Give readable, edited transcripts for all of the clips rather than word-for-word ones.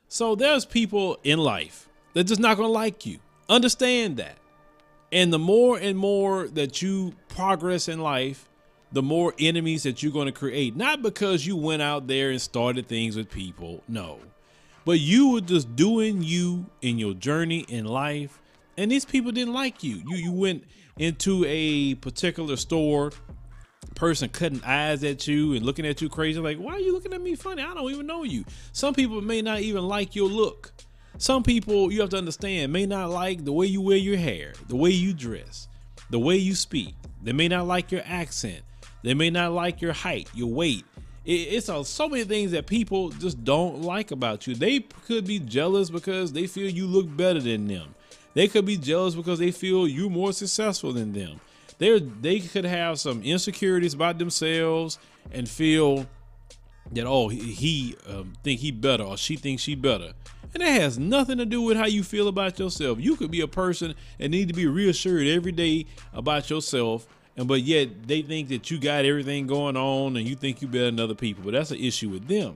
So there's people in life that just not gonna like you. Understand that. And the more and more that you progress in life, the more enemies that you're going to create. Not because you went out there and started things with people, no. But you were just doing you in your journey in life, and these people didn't like you. You went into a particular store, person cutting eyes at you and looking at you crazy, like, why are you looking at me funny? I don't even know you. Some people may not even like your look. Some people, you have to understand, may not like the way you wear your hair, the way you dress, the way you speak. They may not like your accent. They may not like your height, your weight. It's so many things that people just don't like about you. They could be jealous because they feel you look better than them. They could be jealous because they feel you're more successful than them. They could have some insecurities about themselves and feel that, oh, he think he better, or she thinks she better. And that has nothing to do with how you feel about yourself. You could be a person and need to be reassured every day about yourself, but yet they think that you got everything going on and you think you better than other people. But that's an issue with them.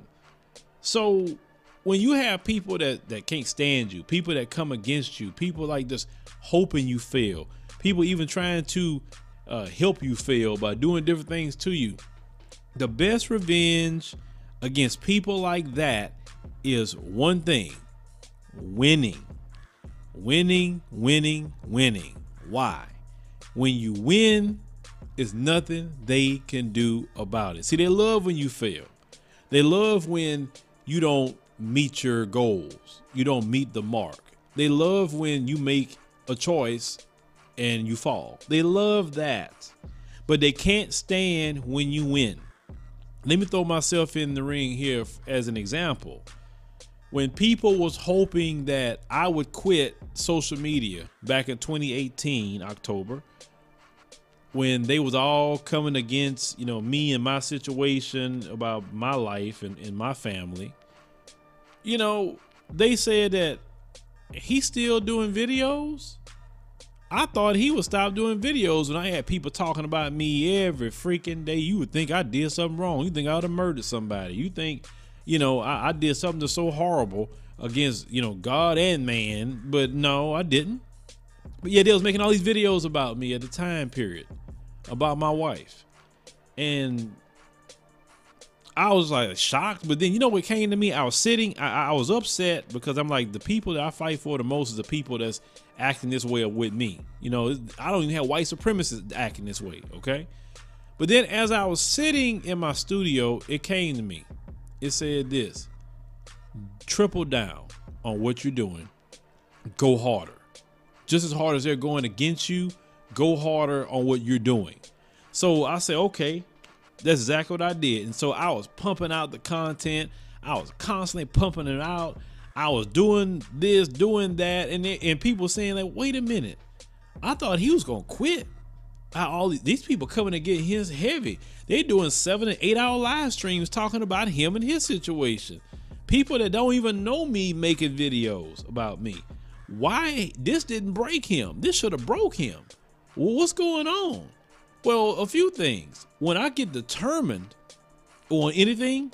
So when you have people that can't stand you, people that come against you, people like just hoping you fail, people even trying to help you fail by doing different things to you, the best revenge against people like that is one thing: winning. Winning, winning, winning. Why? When you win, it's nothing they can do about it. See, they love when you fail. They love when you don't meet your goals. You don't meet the mark. They love when you make a choice and you fall. They love that. But they can't stand when you win. Let me throw myself in the ring here as an example. When people was hoping that I would quit social media back in 2018, October, when they was all coming against, me and my situation about my life and my family, they said that he's still doing videos. I thought he would stop doing videos when I had people talking about me every freaking day. You would think I did something wrong. You think I would have murdered somebody. You think, I did something that's so horrible against, God and man, but no, I didn't. But yeah, they was making all these videos about me at the time period, about my wife. And I was like shocked, but then you know what came to me? I was sitting, I was upset because I'm like, the people that I fight for the most is the people that's acting this way with me. I don't even have white supremacists acting this way, okay? But then as I was sitting in my studio, it came to me. It said this: triple down on what you're doing. Go harder. Just as hard as they're going against you, go harder on what you're doing. So I said, okay. That's exactly what I did. And so I was pumping out the content. I was constantly pumping it out. I was doing this, doing that. And people saying like, wait a minute. I thought he was going to quit. All these people coming to get his heavy. They doing 7 and 8 hour live streams talking about him and his situation. People that don't even know me making videos about me. Why? This didn't break him. This should have broke him. Well, what's going on? Well, a few things. When I get determined on anything,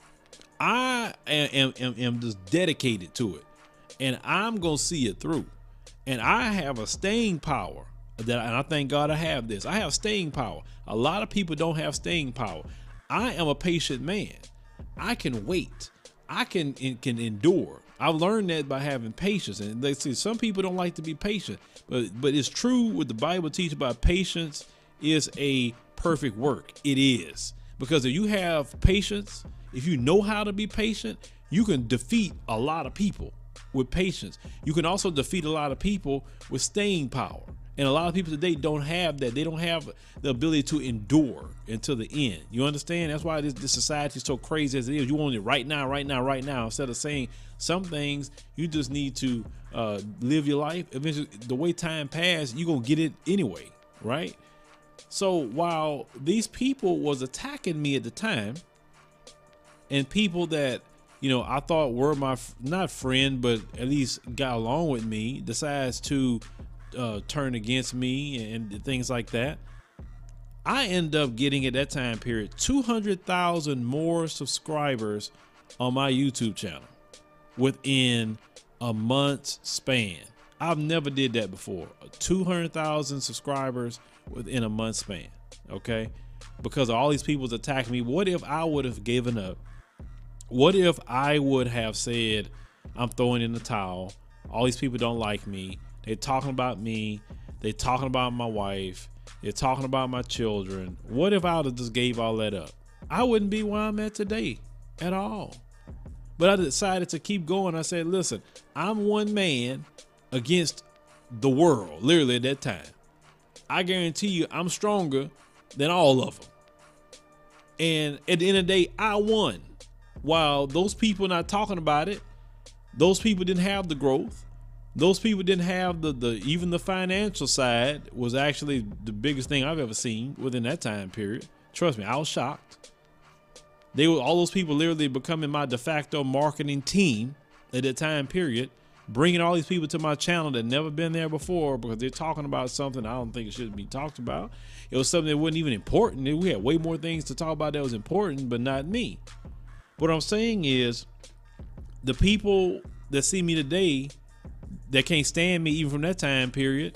I am just dedicated to it, and I'm gonna see it through. And I have a staying power and I thank God I have this. I have staying power. A lot of people don't have staying power. I am a patient man. I can wait. I can endure. I've learned that by having patience. And they say some people don't like to be patient, but it's true what the Bible teaches about patience is a perfect work. It is. Because if you have patience, if you know how to be patient, you can defeat a lot of people with patience. You can also defeat a lot of people with staying power. And a lot of people today don't have that. They don't have the ability to endure until the end. You understand? That's why this society is so crazy as it is. You want it right now, right now, right now. Instead of saying some things, you just need to live your life. Eventually, the way time passes, you're going to get it anyway, right? So while these people was attacking me at the time, and people that, you know, I thought were my, not friend, but at least got along with me, decides to turn against me and things like that, I end up getting at that time period 200,000 more subscribers on my YouTube channel. within a month's span. I've never did that before. 200,000 subscribers within a month span. Okay. Because all these people's attacking me. What if I would have given up? What if I would have said, I'm throwing in the towel. All these people don't like me. They're talking about me. They're talking about my wife. They're talking about my children. What if I would have just gave all that up? I wouldn't be where I'm at today at all. But I decided to keep going. I said, listen, I'm one man against the world, literally at that time. I guarantee you I'm stronger than all of them. And at the end of the day, I won. While those people not talking about it, those people didn't have the growth. Those people didn't have even the financial side was actually the biggest thing I've ever seen within that time period. Trust me, I was shocked. All those people literally becoming my de facto marketing team at that time period, bringing all these people to my channel that never been there before because they're talking about something I don't think it should be talked about. It was something that wasn't even important. We had way more things to talk about that was important, but not me. What I'm saying is the people that see me today that can't stand me even from that time period,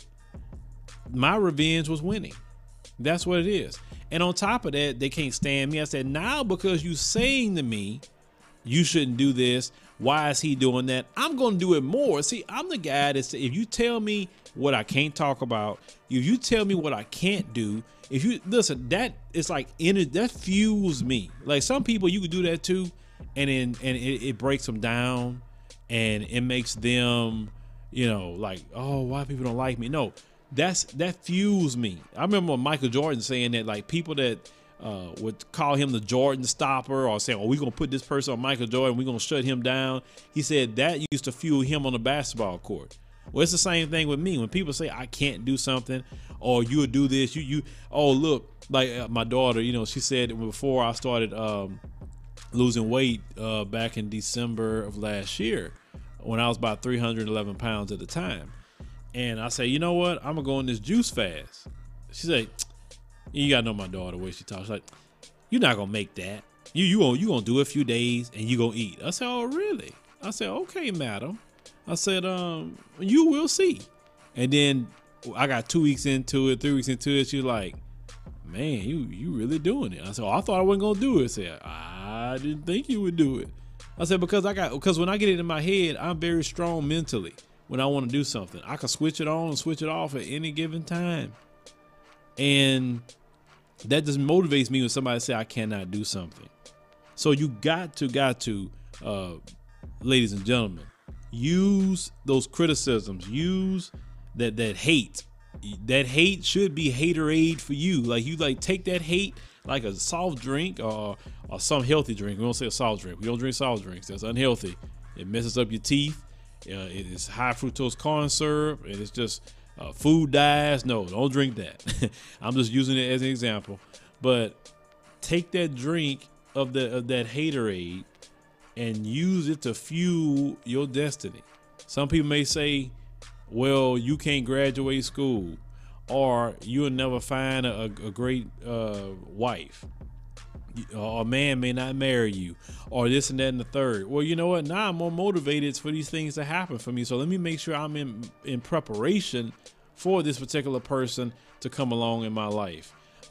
my revenge was winning. That's what it is. And on top of that, they can't stand me. I said, now because you saying to me, you shouldn't do this. Why is he doing that? I'm going to do it more. See, I'm the guy that if you tell me what I can't talk about, if you tell me what I can't do, if you listen, that is like that fuels me. Like some people you could do that too. And it breaks them down and it makes them, like, oh, why people don't like me? No, that fuels me. I remember Michael Jordan saying that, like, people that would call him the Jordan stopper or saying, oh, we're going to put this person on Michael Jordan, we're going to shut him down. He said that used to fuel him on the basketball court. Well, it's the same thing with me. When people say I can't do something or you'll do this, oh, look, like my daughter, she said before I started losing weight back in December of last year when I was about 311 pounds at the time. And I say, you know what? I'm going to go on this juice fast. She said, you got to know my daughter, the way she talks. She's like, you're not going to make that. You going to do it a few days and you going to eat. I said, oh, really? I said, okay, madam. I said, you will see. And then I got 2 weeks into it, 3 weeks into it. She's like, man, you really doing it. I said, oh, I thought I wasn't going to do it. I said, I didn't think you would do it. I said, because when I get it in my head, I'm very strong mentally. When I want to do something, I can switch it on and switch it off at any given time. And that just motivates me when somebody say I cannot do something. So you got to, ladies and gentlemen, use those criticisms, use that hate. That hate should be haterade for you. Like take that hate like a soft drink or some healthy drink. We don't say a soft drink. We don't drink soft drinks. That's unhealthy. It messes up your teeth. It is high fructose corn syrup. And it's just food dyes. No, don't drink that. I'm just using it as an example. But take that drink of that haterade and use it to fuel your destiny. Some people may say, well, you can't graduate school, or you'll never find a great wife, or a man may not marry you, or this and that and the third. Well, you know what? Now I'm more motivated for these things to happen for me. So let me make sure I'm in preparation for this particular person to come along in my life.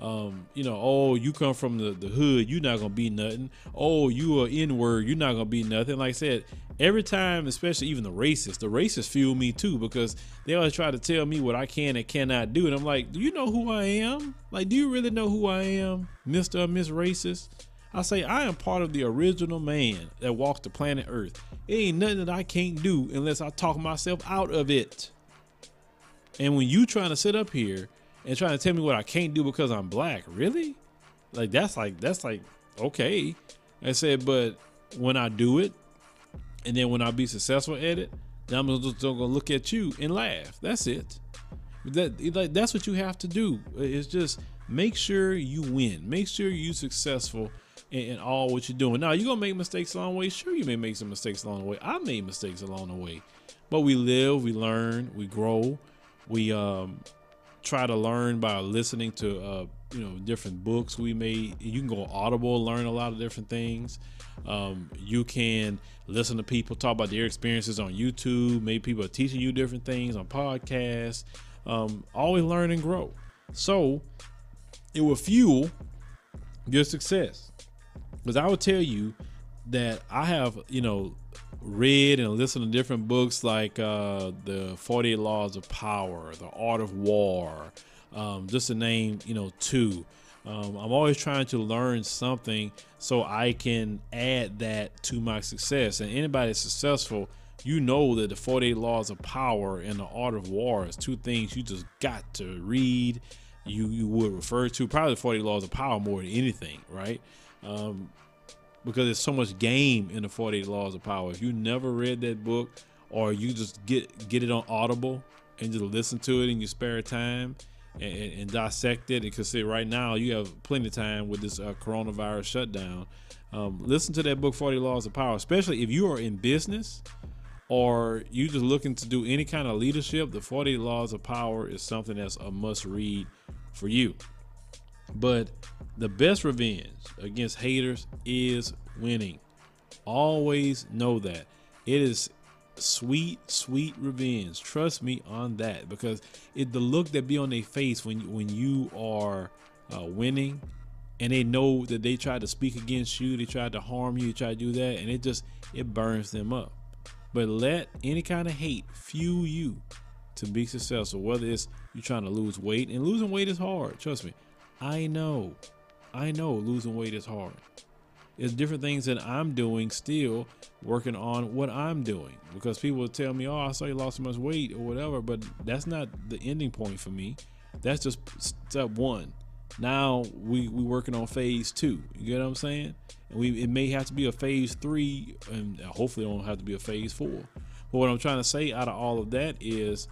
Oh, you come from the hood, you're not gonna be nothing. Oh, you are N-word, you're not gonna be nothing. Like I said, every time, especially even the racists fuel me too, because they always try to tell me what I can and cannot do. And I'm like, do you know who I am? Like, do you really know who I am, Mr. or Miss Racist? I say, I am part of the original man that walked the planet Earth. It ain't nothing that I can't do unless I talk myself out of it. And when you trying to sit up here and trying to tell me what I can't do because I'm black, really? Like, that's like, okay. I said, but when I do it, and then when I be successful at it, then I'm just gonna look at you and laugh. That's it. That's what you have to do. It's just make sure you win. Make sure you're successful in all what you're doing. Now, you're gonna make mistakes along the way. Sure, you may make some mistakes along the way. I made mistakes along the way, but we live, we learn, we grow, we try to learn by listening to different books we made. You can go Audible, learn a lot of different things. You can listen to people talk about their experiences on YouTube. Maybe people are teaching you different things on podcasts. Always learn and grow. So it will fuel your success. Because I would tell you that I have, read and listened to different books like the 48 Laws of Power, The Art of War, just to name, two. I'm always trying to learn something so I can add that to my success. And anybody that's successful, that the 48 Laws of Power and The Art of War is two things you just got to read. You would refer to probably the 48 Laws of Power more than anything, right? Because there's so much game in the 48 Laws of Power. If you never read that book, or you just get it on Audible and just listen to it in your spare time and dissect it, and consider right now you have plenty of time with this coronavirus shutdown. Listen to that book, 48 Laws of Power, especially if you are in business or you just looking to do any kind of leadership. The 48 Laws of Power is something that's a must read for you. But the best revenge against haters is winning. Always know that. It is sweet, sweet revenge. Trust me on that, because the look that be on their face when you are winning, and they know that they tried to speak against you, they tried to harm you, they tried to do that, and it burns them up. But let any kind of hate fuel you to be successful, whether it's you trying to lose weight, and losing weight is hard. Trust me. I know losing weight is hard. There's different things that I'm doing, still working on what I'm doing, because people will tell me, oh, I saw you lost so much weight or whatever, but that's not the ending point for me. That's just step one. Now we working on phase 2. You get what I'm saying? And it may have to be a phase 3, and hopefully it don't have to be a phase 4. But what I'm trying to say out of all of that is,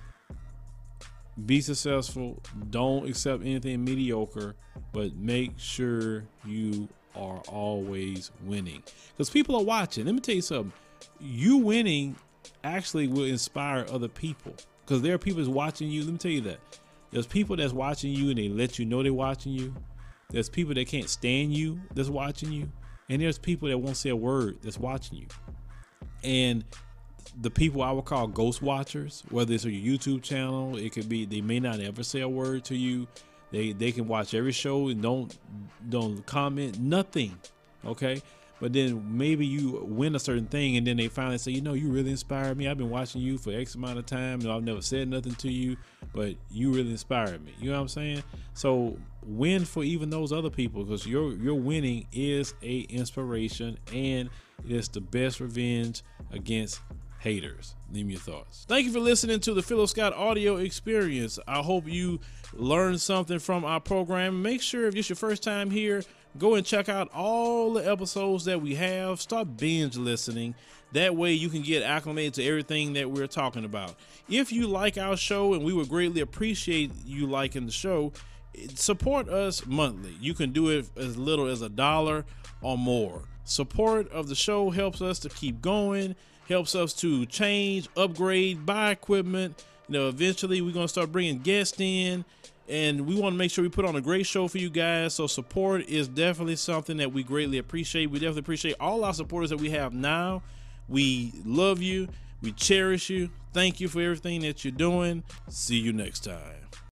be successful. Don't accept anything mediocre, but make sure you are always winning, because people are watching. Let me tell you something. You winning actually will inspire other people, because there are people that's watching you. Let me tell you that. There's people that's watching you and they let you know they're watching you. There's people that can't stand you that's watching you. And there's people that won't say a word that's watching you. And the people I would call ghost watchers, whether it's on your YouTube channel, it could be they may not ever say a word to you. They can watch every show and don't comment nothing, okay? But then maybe you win a certain thing, and then they finally say, you really inspired me. I've been watching you for X amount of time, and I've never said nothing to you, but you really inspired me. You know what I'm saying? So win for even those other people, because your winning is a inspiration, and it is the best revenge against haters. Leave me your thoughts. Thank you for listening to the Philo Scott audio experience. I hope you learned something from our program. Make sure, if it's your first time here, go and check out all the episodes that we have. Start binge listening. That way you can get acclimated to everything that we're talking about. If you like our show, and we would greatly appreciate you liking the show, support us monthly. You can do it as little as $1 or more. Support of the show helps us to keep going, helps us to change, upgrade, buy equipment. Eventually we're going to start bringing guests in, and we want to make sure we put on a great show for you guys. So support is definitely something that we greatly appreciate. We definitely appreciate all our supporters that we have now. We love you. We cherish you. Thank you for everything that you're doing. See you next time.